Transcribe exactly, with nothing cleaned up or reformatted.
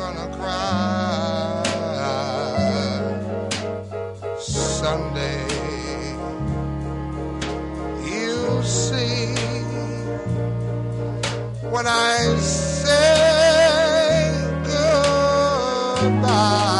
gonna cry Sunday. You'll see when I say goodbye.